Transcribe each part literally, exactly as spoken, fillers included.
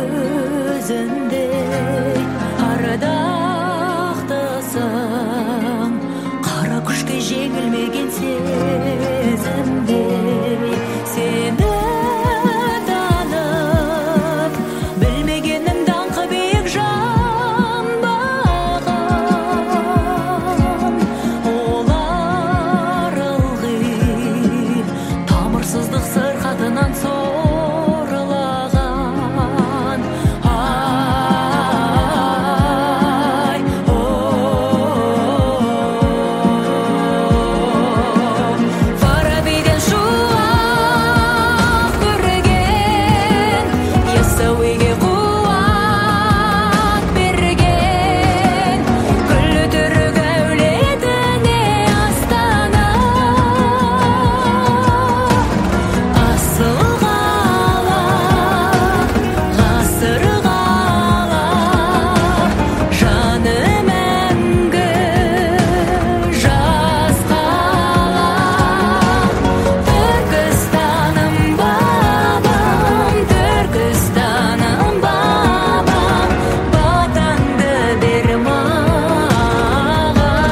көзіндей ардақтысың, қара күшке жеңілмеген сезімдей сені танып білмегеннің даңқы биік жанбаған олар ылғи тамырсыздық сырқатынан сорлаған ай о фарабиден шуақ көрген яссауиге қуат берген күллі түрік әулетіне астана асыл қала ғасыр қала жаны мәңгі жас қала түркістаным бабам түркістаным бабам батаңды бер маған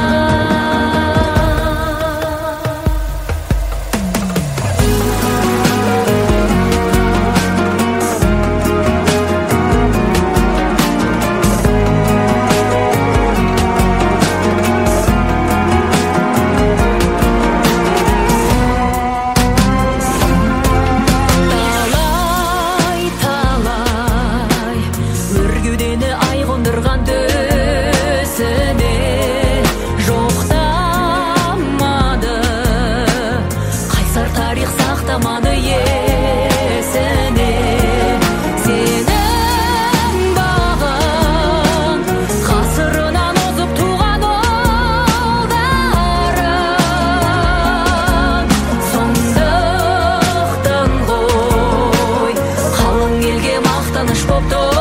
талай талай өргеудені ай қондырған төсіне жоқтамады қайсар тарих сақтамады есіне сенің бағың ғасырынан озып туған ұлдарың сондықтан ғой қалың елге мақтаныш боп тұр